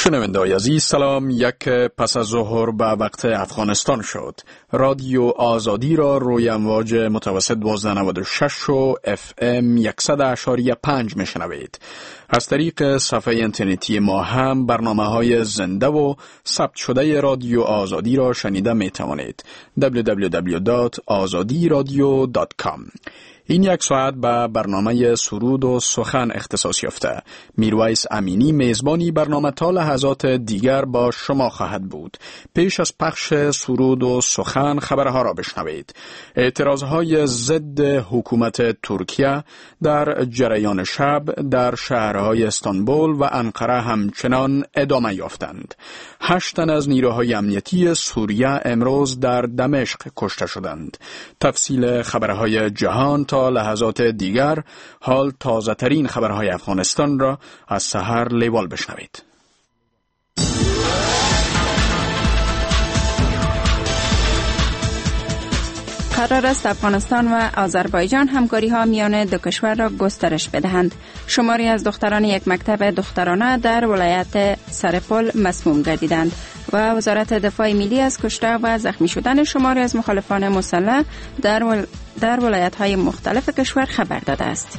شنونده‌های عزیز سلام. یک پس از ظهر به وقت افغانستان شد. رادیو آزادی را روی امواج متوسط 1296 و FM 100.5 میشنوید. از طریق صفحه اینترنتی ما هم برنامه‌های زنده و ثبت شده رادیو آزادی را شنیده میتوانید. www.azadiradio.com. این یک ساعت به برنامه سرود و سخن اختصاص یافته. میرویس امینی میزبانی برنامه تا لحظات دیگر با شما خواهد بود. پیش از پخش سرود و سخن خبرها را بشنوید. اعتراضهای ضد حکومت ترکیه در جریان شب در شهرهای استانبول و انقره همچنان ادامه یافتند. 8 تن از نیروهای امنیتی سوریه امروز در دمشق کشته شدند. تفصیل خبرهای جهان تا لحظات دیگر. حال تازه ترین خبرهای افغانستان را از سحر لیوال بشنوید. قرار است افغانستان و آذربایجان همکاری ها میان دو کشور را گسترش بدهند. شماری از دختران یک مکتب دخترانه در ولایت سرپل مسموم گردیدند و وزارت دفاع ملی از کشته و زخمی شدن شماری از مخالفان مسلح در ولایت های مختلف کشور خبر داده است.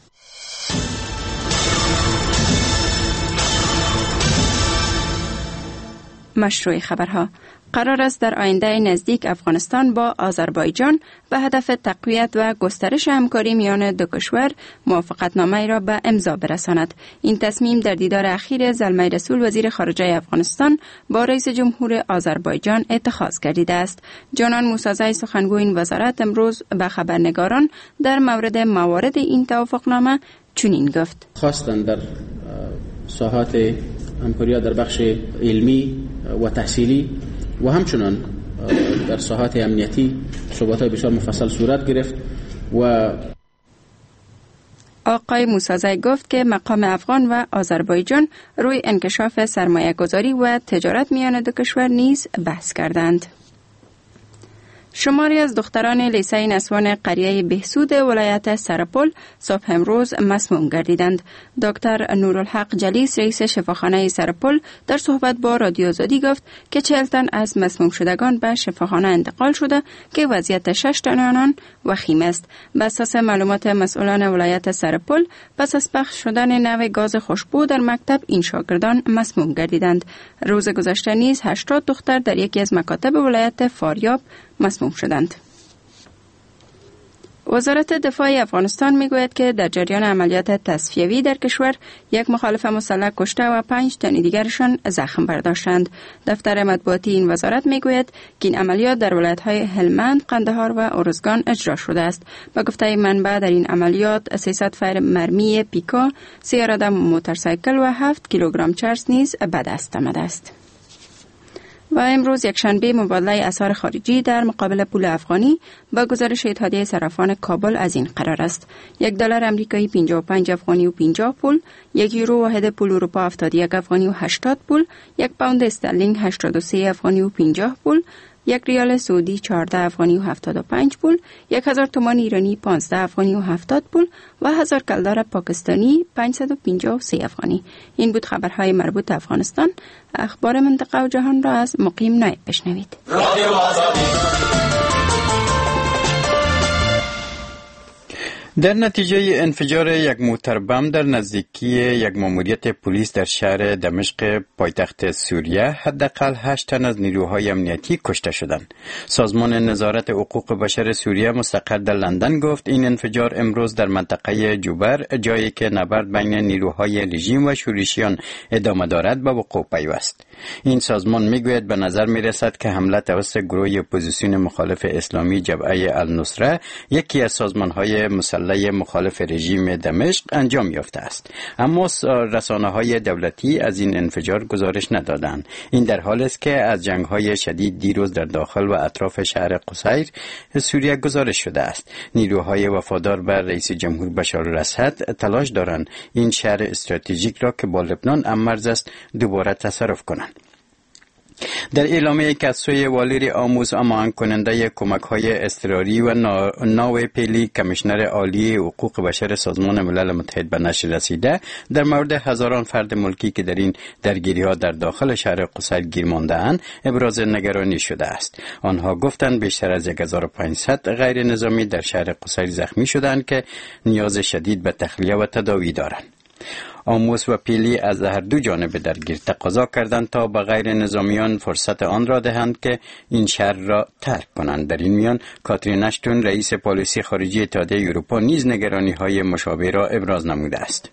مشروع خبرها. قرار است در آینده نزدیک افغانستان با آذربایجان به هدف تقویت و گسترش همکاری میان دو کشور موافقتنامه را به امضا برساند. این تصمیم در دیدار اخیر زلمه رسول وزیر خارجه افغانستان با رئیس جمهور آذربایجان اتخاذ گردیده است. جانان موسازی سخنگوی این وزارت امروز به خبرنگاران در موارد این توافقنامه چنین گفت: خواستند در ساحات همکاری در بخش علمی و تحصیلی و همچنان در ساحات امنیتی صحبت‌های بسیار مفصل صورت گرفت و آقای موسازی گفت که مقام افغان و آذربایجان روی انکشاف سرمایه‌گذاری و تجارت میان دو کشور نیز بحث کردند. شماری از دختران لیسه نسوان قریه بهسود ولایت سرپل صبح امروز مسموم گردیدند. دکتر نورالحق جلیس رئیس شفاخانه سرپل در صحبت با رادیو آزادی گفت که 40 تن از مسموم شدگان به شفاخانه انتقال شده که وضعیت 6 تن آنان وخیم است. بر اساس معلومات مسئولان ولایت سرپل پس از پخش شدن نوع گاز خوشبو در مکتب این شاگردان مسموم گردیدند. روز گذشته نیز 80 دختر در یکی از مکاتب ولایت فاریاب مسموم شدند. وزارت دفاع افغانستان میگوید که در جریان عملیات تصفیوی در کشور یک مخالف مسلح کشته و 5 تن دیگرشان زخم برداشتند. دفتر مطبوعاتی این وزارت میگوید که این عملیات در ولایت‌های هلمند، قندهار و ارزگان اجرا شده است. با گفته منبع در این عملیات 300 فیر مرمی پیکا، 3 عدد موتورسیکل و 7 کیلوگرم چرس نیز به دست آمده است. و امروز یکشنبه مبادله اسعار خارجی در مقابل پول افغانی با گزارش اتحادیه صرافان کابل از این قرار است: $1 امریکایی 55 افغانی و 50 پول، 1 یورو واحد پول اروپا 71 افغانی و 80 پول، 1 پوند استرلینگ 83 افغانی و 50 پول، 1 ریال سعودی 14 افغانی و 75 پول، 1000 تومان ایرانی 15 افغانی و 70 پول و 1000 کلدار پاکستانی 553 افغانی. این بود خبرهای مربوط به افغانستان. اخبار منطقه و جهان را از مقیم نایب بشنوید. در نتیجه انفجار یک موتر بم در نزدیکی یک ماموریت پلیس در شهر دمشق پایتخت سوریه حداقل 8 تن از نیروهای امنیتی کشته شدند. سازمان نظارت حقوق بشر سوریه مستقر در لندن گفت این انفجار امروز در منطقه جوبر، جایی که نبرد بین نیروهای رژیم و شورشیان ادامه دارد، به وقوع پیوست. این سازمان میگوید به نظر میرسد که حمله توسط گروه اپوزیسیون مخالف اسلامی جبهه النصره، یکی از سازمانهای مسلح مخالف رژیم دمشق، انجام یافته است. اما رسانه‌های دولتی از این انفجار گزارش ندادند. این در حالی است که از جنگ‌های شدید دیروز در داخل و اطراف شهر قصیر سوریه گزارش شده است. نیروهای وفادار بر رئیس جمهور بشار الاسد تلاش دارند این شهر استراتژیک را که با لبنان هم مرز است دوباره تصرف کنند. در اعلامیه‌ای که از سوی والیر آموز امان کننده کمک‌های اضطراری و ناو پیلی کمیشنر عالی حقوق بشر سازمان ملل متحد به نشر رسیده، در مورد هزاران فرد ملکی که در این درگیری‌ها در داخل شهر قصیر گیر مانده‌اند ابراز نگرانی شده است. آنها گفتند بیشتر از 1500 غیر نظامی در شهر قصیر زخمی شدند که نیاز شدید به تخلیه و تداوی دارند. آموس و پیلی از هر دو جانب درگیر تقاضا کردند تا به غیر نظامیان فرصت آن را دهند که این شهر را ترک کنند. در این میان کاترین اشتون رئیس پالیسی خارجی اتحادیه اروپا نیز نگرانی‌های مشابه را ابراز نموده است.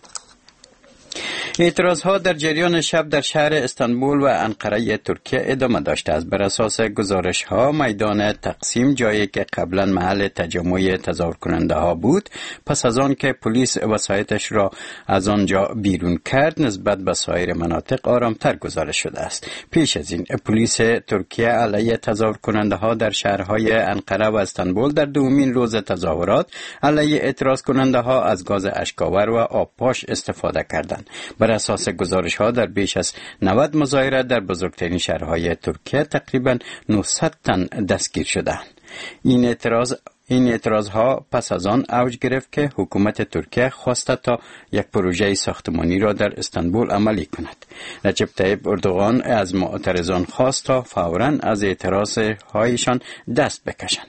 اعتراضها در جریان شب در شهر استانبول و انقره ترکیه ادامه داشته است. بر اساس گزارش‌ها میدان تقسیم، جایی که قبلا محل تجمع تظاهر کننده ها بود، پس از آن که پلیس وسایطش را از آنجا بیرون کرد نسبت به سایر مناطق آرامتر گزارش شده است. پیش از این پلیس ترکیه علیه تظاهر کننده ها در شهرهای انقره و استانبول در دومین روز تظاهرات علیه اعتراض کننده ها از گاز اشک‌آور و آبپاش استفاده کردند. بر اساس گزارش‌ها در بیش از 90 مظاهره در بزرگترین شهرهای ترکیه تقریباً 900 تن دستگیر شدند. این اعتراضها پس از آن اوج گرفت که حکومت ترکیه خواسته تا یک پروژه ساختمانی را در استانبول عملی کند. رجب طیب اردوغان از معترضان خواست تا فوراً از اعتراضهایشان دست بکشند.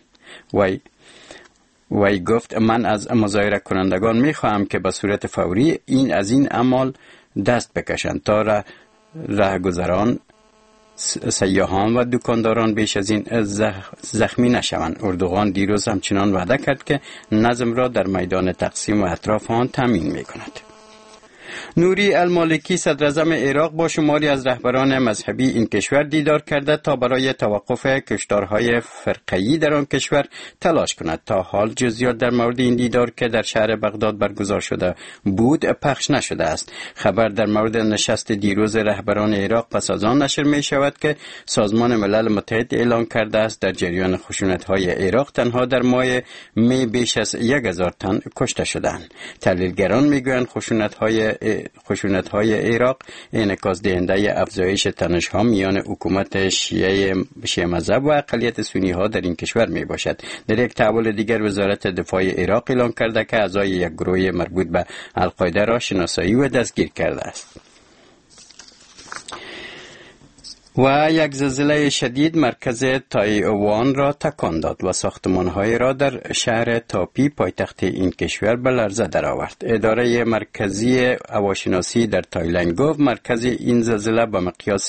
وی گفت من از مظاهره کنندگان می‌خواهم که به صورت فوری از این عمل دست بکشند تا راهگذران، سیاحان و دکانداران بیش از این زخمی نشوند. اردوغان دیروز همچنان وعده کرد که نظم را در میدان تقسیم و اطراف آن تامین می‌کند. نوری المالکی صدراعظم عراق با شماری از رهبران مذهبی این کشور دیدار کرده تا برای توقف کشتارهای فرقه‌ای در آن کشور تلاش کند. تا حال جزئیات در مورد این دیدار که در شهر بغداد برگزار شده بود پخش نشده است. خبر در مورد نشست دیروز رهبران عراق پس از آن نشر می شود که سازمان ملل متحد اعلان کرده است در جریان خشونت‌های عراق تنها در ماه می بیش از 1000 تن کشته شدند. تحلیلگران میگویند خشونت‌های عراق انعکاس دهنده افزایش تنش‌ها میان حکومت شیعه مذهب و اقلیت سنی‌ها در این کشور میباشد. در یک تحول دیگر وزارت دفاع عراق اعلان کرده که اعضای یک گروه مربوط به القاعده را شناسایی و دستگیر کرده است. و یک زلزله شدید مرکز تایوان را تکان داد و ساختمان‌های را در شهر تاپی پایتخت این کشور به لرزه درآورد. اداره مرکزی هواشناسی در تایلند گفت مرکز این زلزله به مقیاس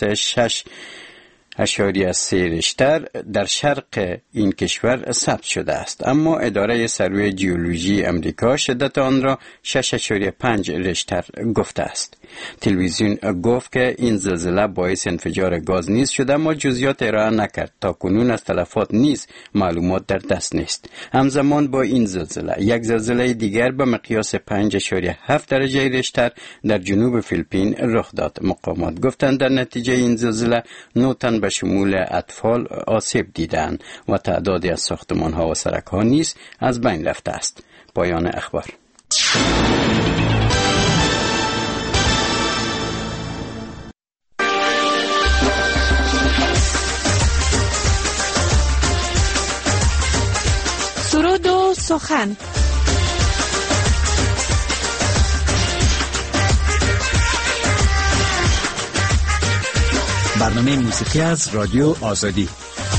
6.3 ریشتر در شرق این کشور ثبت شده است، اما اداره سروی جیولوژی امریکا شدت آن را 6.5 ریشتر گفته است. تلویزیون گفت که این زلزله باعث انفجار گاز نیز شده، اما جزئیات ارائه نکرد. تا کنون از تلفات نیز معلومات در دست نیست. همزمان با این زلزله یک زلزله دیگر به مقیاس 5.7 درجه ریشتر در جنوب فیلیپین رخ داد. مقامات گفتند در نتیجه این زلزله 9 تن به شمول اطفال آسیب دیدند و تعدادی از ساختمان‌ها و سرک‌ها نیز از بین رفته است. پایان اخبار. سرود و سخن. برنامه موسیقی از رادیو آزادی.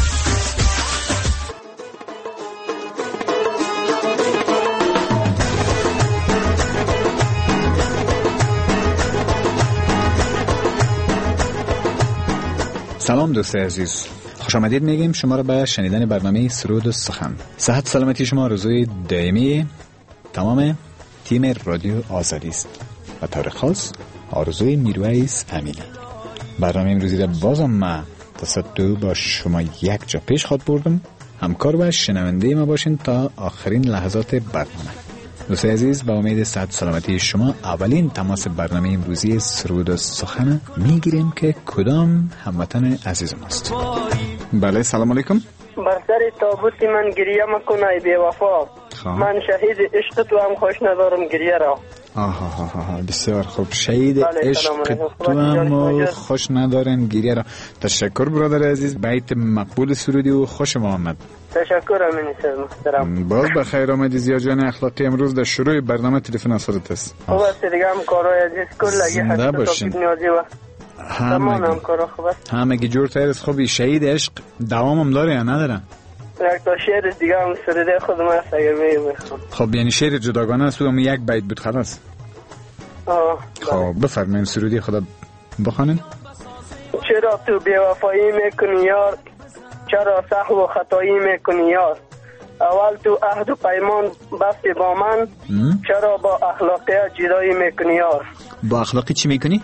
سلام دوست عزیز، خوش آمدید میگیم شما را به شنیدن برنامه سرود و سخن. صحت سلامتی شما آرزوی دائمی تمام تیم رادیو آزادی است و طور خاص آرزوی میرویس امینی. برنامه امروزی را بازم من تصدیو با شما یک جا پیش خواد بردم. همکار و شنونده ما باشین تا آخرین لحظات برنامه. دوستان عزیز، با امید صحت سلامتی شما اولین تماس برنامه امروزی سرود و سخن میگیریم که کدام هموطن عزیز ماست. بله، سلام علیکم. بر سر تابوت من گریه مکنه بی وفا، من شهید عشق تو هم خوش ندارم گریه را. آها بسیار خوب. شهید عشق تو هم خوش ندارن گیریه را. تشکر برادر عزیز، بیت مقبول سرودی و خوش آمد. تشکر امین محترم. باز بخیر آمدی زیا جان اخلاقی. امروز در شروع برنامه تلفن اثرت است. خوب است دیگه، همکارای عزیز کل اگه حتی توفیق نیازی و تمام همکارا خوب است. همگی جور تایرست. خوبی شهید عشق دوامم داره یا نداره؟ یک تا شعر دیگه هم سروده خودم هست اگر میخوام. خب یعنی شعر جداگانه است و یک بیت بود خلاص. خب بفرمایید سرودی خدا بخوانید. چرا تو بی‌وفایی میکنی یار، چرا سهو و خطایی میکنی یار، اول تو عهد و پیمان بستی با من، چرا با اخلاقیت جدایی میکنی یار. با اخلاقی چی میکنی؟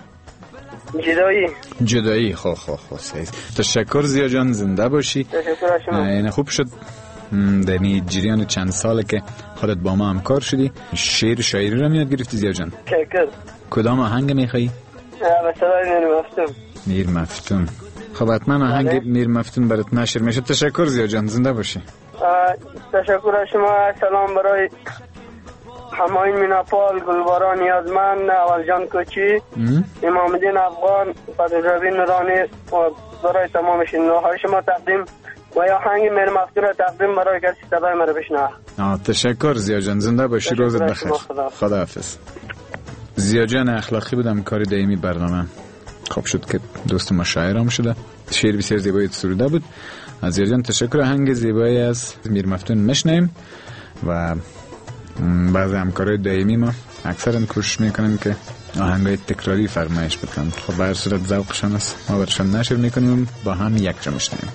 جدایی. خب سعید. تشکر زیا جان، زنده باشی. تشکر شما. این خوب شد در این جریان چند ساله که خودت با ما همکار شدی شعر شاعری رو میاد گرفتی زیا جان. تشکر. کدام آهنگ میخوایی؟ مثلا میر مفتون. خب حتما آهنگ میر مفتون برات نشر میشه. تشکر زیا جان، زنده باشی. تشکر شما. سلام برای هماین میناپال، گلباران نیازمند، اول جان کوچی، امام الدین افغان، فضل‌الرحیم نورانی و برای تمام شنونده‌های شما تقدیم و یا آهنگ میر مفتون را تقدیم برای کسی صدای مرا بشنوه. تشکر زیا جان، زنده باشی. روزت بخیر. خداحافظ. زیا جان اخلاقی بودم، کار دائمی برنامه. خوب شد که دوست ما شاعرام شده. شعر بسیار زیبایی سروده بود. از زیا جان تشکر. آهنگ زیبایی از میر مفتون میشنویم و بعضی همکارای دائمی ما اکثرا کوشش میکنن که آهنگای تکراری فرمایش بدن. خب به هر صورت ذوقشان است، ما برشان نشر میکنیم، با هم یک جا میشنویم.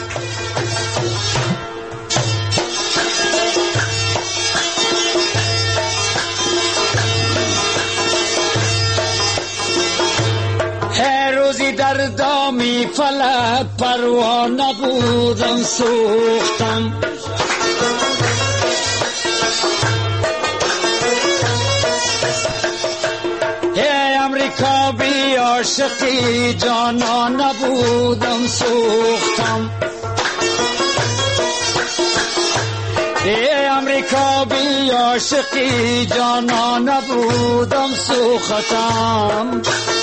هر روزی در دامی فلک پروانه بودم سوختم، امریکا بی عاشقی جانا نبودم سوختم، امریکا بی عاشقی جانا نبودم سوختم.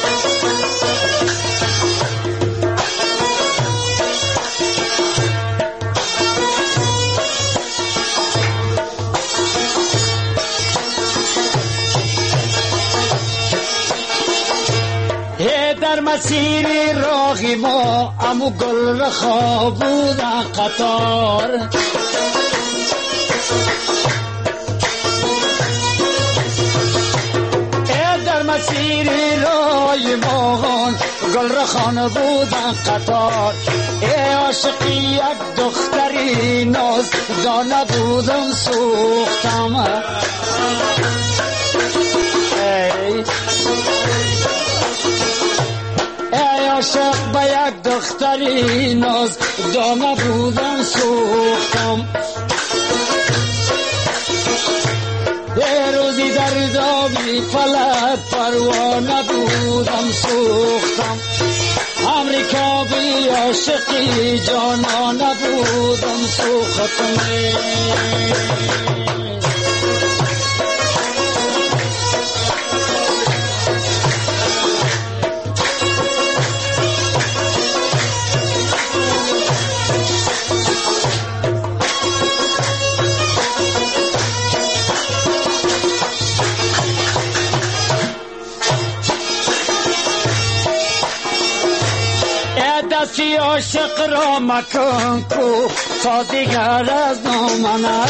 در مسیر راهی ما امو گل رخا بودن قطار، در مسیر راهی ما گل رخان بودن قطار، عاشقی یک دختری ناز دانه بودم سوختم، عاشق به یک دختری ناز دانه بودم سوختم، یه روزی در دامی فلک پروانه بودم سوختم، امریکا بی عاشقی جانانه بودم سوختم. دستی عاشق را مکن کو تا دیگر از ناماند،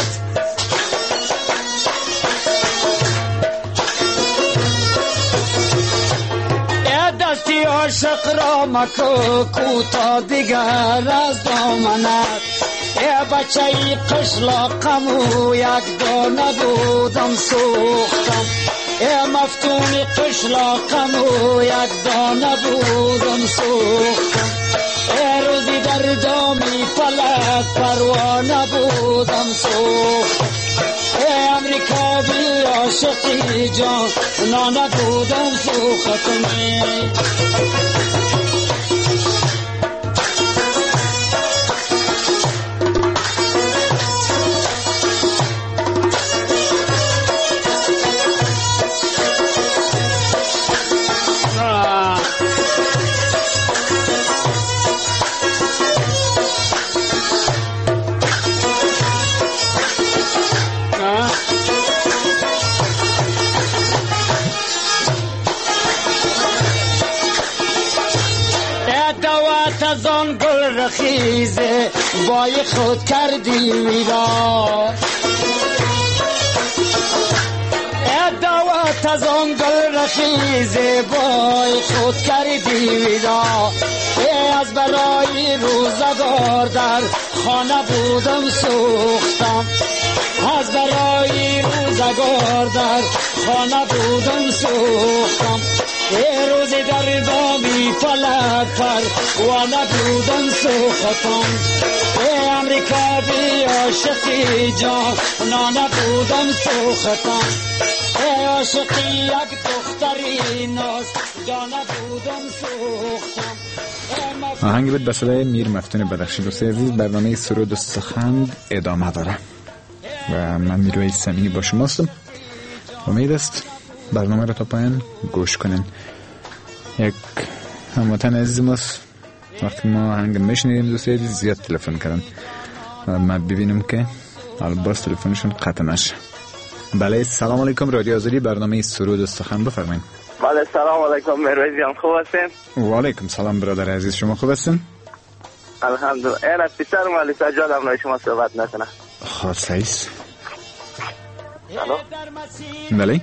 دستی عاشق را مکن کو تا دیگر از ناماند، بچه ای قشلاقم و یک دانه بودم سوختم، مفتون قشلاقم و یک دانه بودم سوختم، روزی در دامی فلک پروانه بودم سوختم، امریکا بی عاشقی جانانه بودم سوختم. دوات از آن گل رخیزه بای خود کردی ویران دوات از آن گل رخیزه بای خود کردی ویران از برای روزگار در خانه بودم سوختم از برای روزگار در خانه بودم سوختم روزی در دامی فلک پروانه بودم سوختم امریکا بی عاشقی جانانه بودم سوختم عاشقی یک دختری ناز جانه بودم سوختم. آهنگ بود به صدای میر مفتون بدخشی. دوستان عزیز، برنامه سرود و سخن ادامه داره و من میرویس امینی با شماستم. امید است برنامه رو تا پایان گوش کنین. یک هموطن عزیز ماست وقتی ما آهنگ میشنیدیم دوستان عزیز زیاد تلفن کردن و من ببینم که الباس تلفنشون قطع نشه. بله، سلام علیکم، رادیو آزادی، برنامه سرود و سخن، بفرمایید. بله سلام علیکم میرویس جان، خوب هستین؟ و علیکم سلام برادر عزیز، شما خوب هستین؟ الحمدلله. اینا پسرم علی سجاد هم نای شما صحبت نکنه. خاص است. الو بله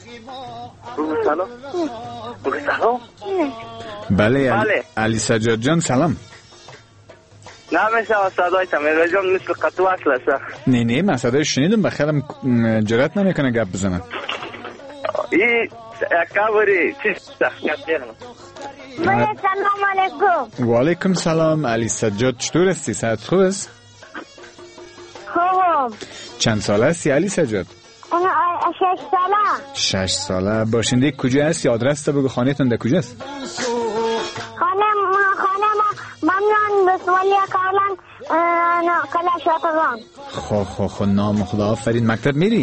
سلام. بله علی سجاد جان سلام. نمیشه صدایت میرویس جان مثل قطع وصل است. نه من صدای شنیدم، بخیرم جرأت نمیکنه گپ بزنم. ای کابری چی سخت کردم. سلام علیکم. و علیکم سلام. علی سجاد چطور هستی؟ صحت خوب است؟ خوبم. چند ساله هستی علی سجاد؟ 6 ساله. 6 ساله. باشنده کجا هستی؟ آدرس تو بگو، خانه‌تون در کجاست؟ خانه ما ممنون بسوالی کارلان کلا شاتران. خو نام خدا آفرین. مکتب میری؟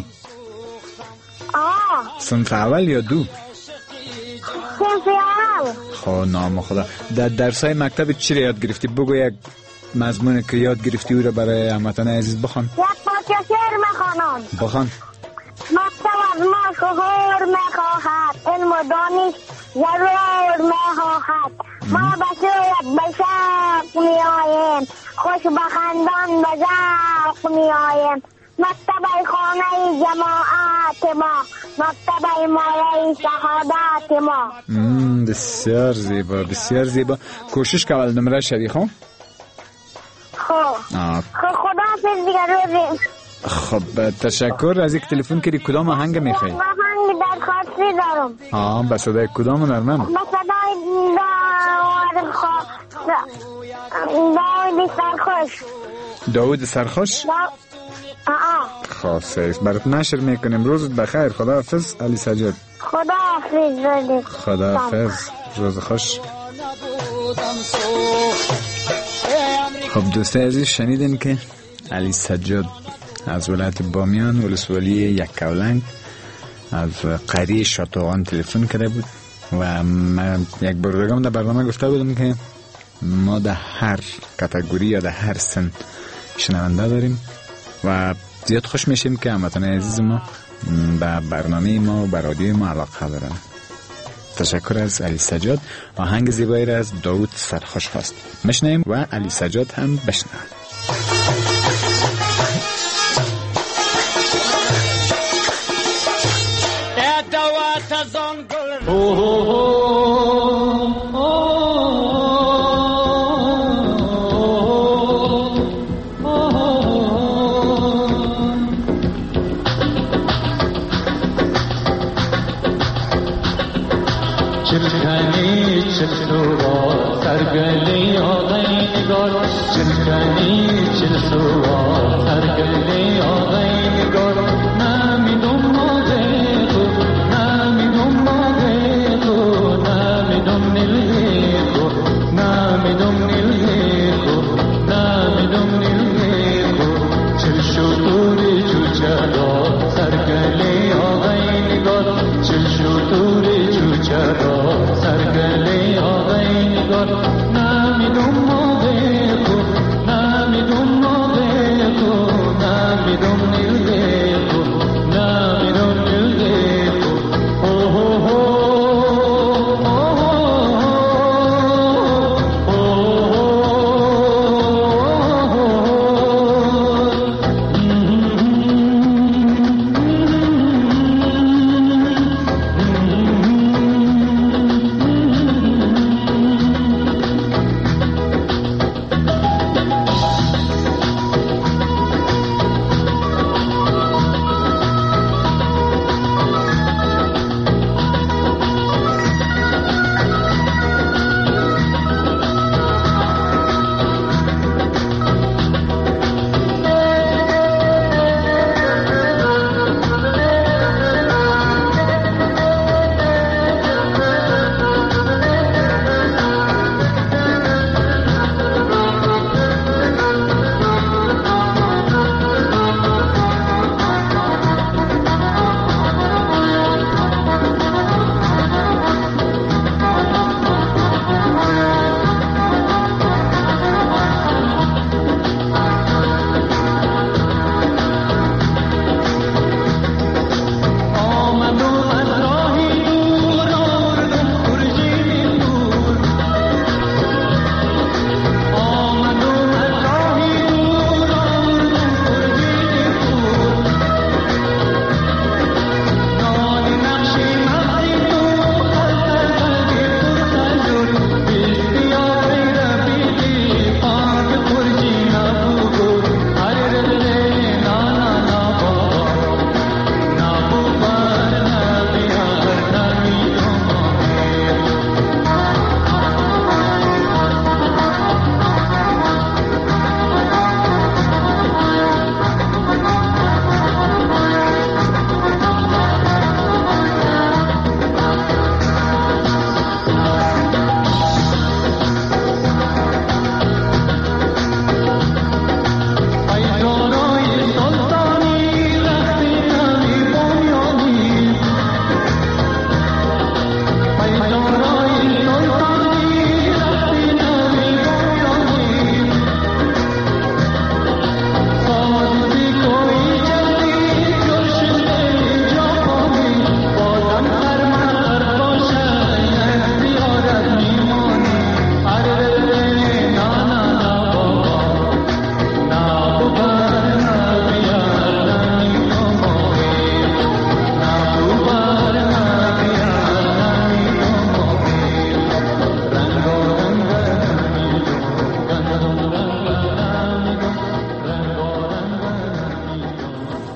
صنف اول یا دو؟ صنف اول. خو نام خدا. در درسای مکتب چی را یاد گرفتی؟ بگو یک مضمون که یاد گرفتی او را برای هموطن عزیز بخوان. یک پارچه شعر میخوانم. بخوان. مکتب از ما شهور میخواهد، علم و دانش ضرور میخواهد. ما به سویت به شوق میآییم، خوش بخندان به ذوق میآییم. مکتب خانه جماعت ما، مکتب مایه شهادت ما. بسیار زیبا، بسیار زیبا. کوشش که اول نمره شدی خب؟ خدا حافظ دیگر روزی. خب تشکر از یک تلفن کردی. کدام آهنگ میخوای؟ آهنگ درخواستی دارم. به صدای کدام نرمم؟ به صدای داود سرخوش. داود سرخوش؟ خاصه است. برات نشر میکنیم. روزت بخیر. خدا حافظ علی سجاد. خدا حافظ. خدا حافظ. روز خوش. خب دوستان عزیز، شنیدین که علی سجاد از ولایت بامیان ولسوالی یکاولنگ از قریه شاتوان تلفن کرده بود و من یک بردگام در برنامه گفته بودم که ما در هر کاتگوری یا در هر سن شنونده داریم و زیاد خوش میشیم که هموطن عزیز ما به برنامه ما و به رادیو ما علاقه دارن. تشکر از علی سجاد. آهنگ زیبایی را از داود سرخوش خواست میشنویم و علی سجاد هم بشنویم.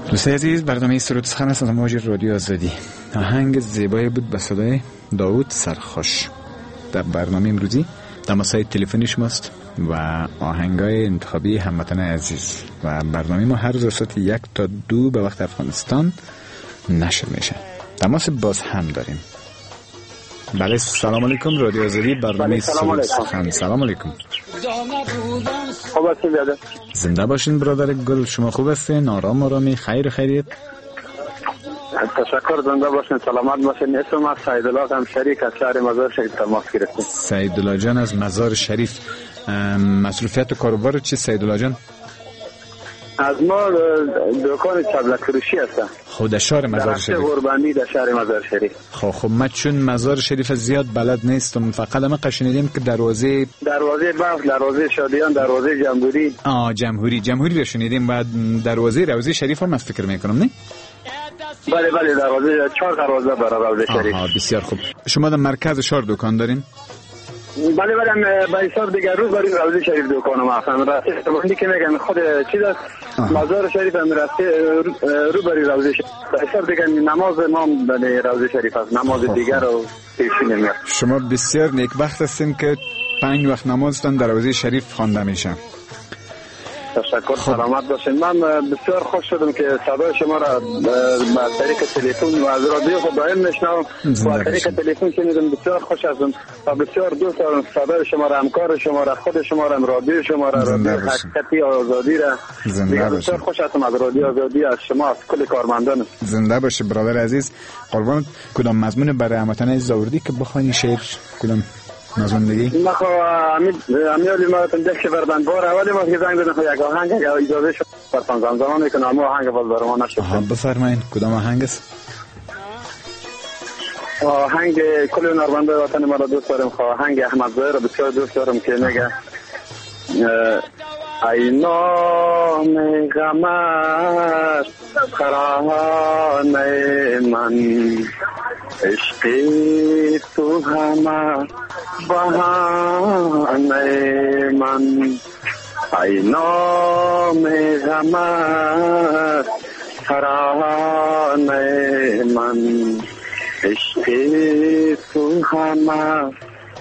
دوستای عزیز، برنامه سرود سخن است از موج رادیو آزادی. آهنگ زیبایی بود به صدای داوود سرخوش. در برنامه امروزی تماس‌های تلفنی شماست و آهنگای انتخابی هموطن عزیز و برنامه ما هر روز ساعت 1 تا 2 به وقت افغانستان نشر میشه. تماس باز هم داریم. بله، سلام علیکم. رادیو آزادی، برنامه سرود سخن. سلام علیکم. خوب هستید؟ زنده باشین برادر گل. شما خوب هستین؟ آرامی خیریت؟ تشکر. زنده باشین، سلامت باشین. اسم من سیدالله هم شریک از شهر مزار شریف تماس گرفتیم. سیدالله جان از مزار شریف. مصروفیت و کاروبار چی سیدالله جان؟ از ما دکان چبلک فروشی هستم. خود شهر مزار شریف. در قربانی در شهر مزار شریف. خب من چون مزار شریف زیاد بلد نیستم، فقط ما قشنیدیم که دروازه بلخ، دروازه شادیان، دروازه جمهوری رو شنیدیم و دروازه روضه شریف هم فکر میکنم نه؟ بله دروازه 4 دروازه برای روضه شریف. بسیار خوب. شما در مرکز شهر دکان دارین؟ بله با حساب دیگر رو برای روضه شریف دکانم هستم. راستی بندی که میگن خود چیز است. مزار شریف هم راستی رو برای روضه شریف. با حساب دیگر نماز امام برای روضه شریف است. نماز دیگر رو پیشی نمیاد. شما بسیار نیکبخت هستین که 5 وقت نمازتان در روضه شریف خوانده میشه. تشکر. سلامت باشین. من بسیار خوش شدم که صدای شما را با طریق تلفن و از رادیو خود دائم میشنوم. با طریق تلفن شنیدم، بسیار خوش هستم و بسیار دوست دارم صدای شما را، همکار شما را، خود شما را، رادیو شما را، رادیو حقیقتی آزادی را. بسیار خوش هستم از رادیو آزادی، از شما، از کل کارمندان. زنده باشی برادر عزیز. قربان. کدام مضمون برای هموطن عزیز آوردی که بخوانی شعر؟ کدام مضمون دیگه؟ ما خو امیالی ما تندش بردن بار اولی ما که زنگ بدن خو یک آهنگ اگه اجازه شد براتون زمان میکنم. اما آهنگ باز برای ما نشد. بفرمایید. کدام آهنگ است؟ آهنگ کل هنرمندای وطن ما را دوست دارم. آهنگ احمد ظاهر را بسیار دوست دارم که میگه ای نام غمت ترانه من، عشق تو همه بهانه من. ای نام غمت ترانه من، عشق تو همه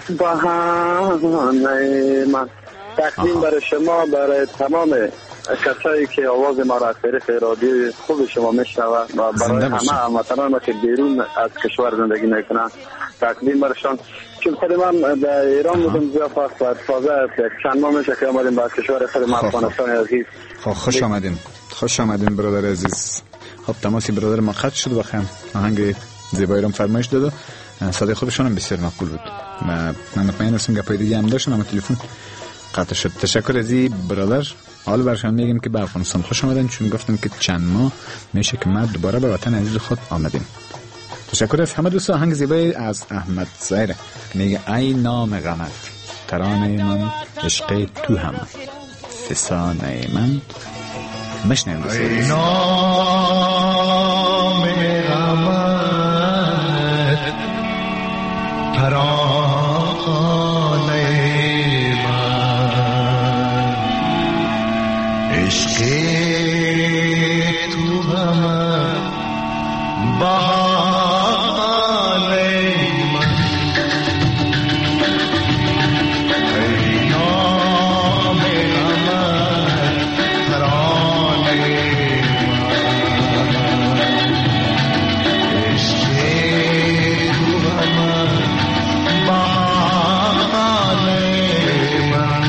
بهانه من. تقدیم برای شما، برای تمام کسایی که آواز ما را از طریق رادیو خوب شما میشنوند و برای همه هموطنان ما که بیرون از کشور زندگی میکنند تقدیم برایشان. چون خود من در ایران بودم زیاد وقت و تازه چند ماه میشه که آمدیم به کشور خود ما افغانستان عزیز. خوش آمدین برادر عزیز. خب تماسی برادر ما قطع شد و آهنگ زیبایی رو فرمایش داد. صدای خودشان هم بسیار معقول بود. من مطمئن هستم گپای دیگه هم داشتن اما تلفن قطع شد. تشکر از برادر. حال برشان میگم که به افغانستان خوش آمدن، چون گفتن که چند ماه میشه که ما دوباره به وطن عزیز خود آمدیم. تشکر از همه دوستان. آهنگ زیبایی از احمد ظاهر که میگه ای نام غمت ترانه من، عشق تو هم فسانه من. مشنیم ای نام غمت ترانه من، عشق تو همه بهانه من. ای نام غمت ترانه من، عشق تو همه بهانه من.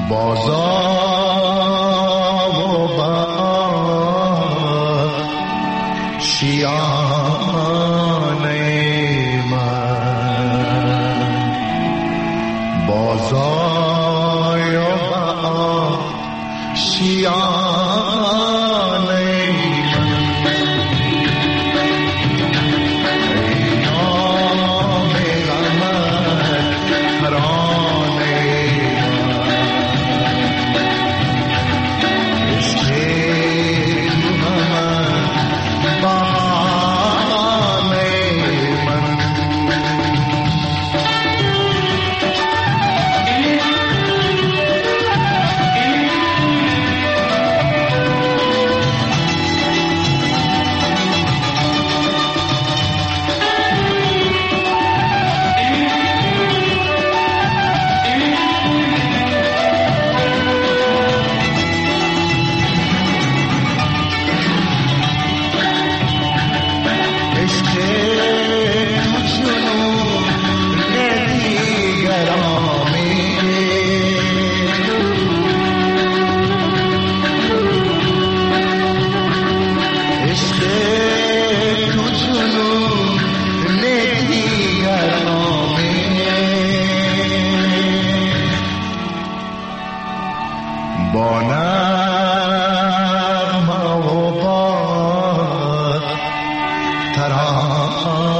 ترانه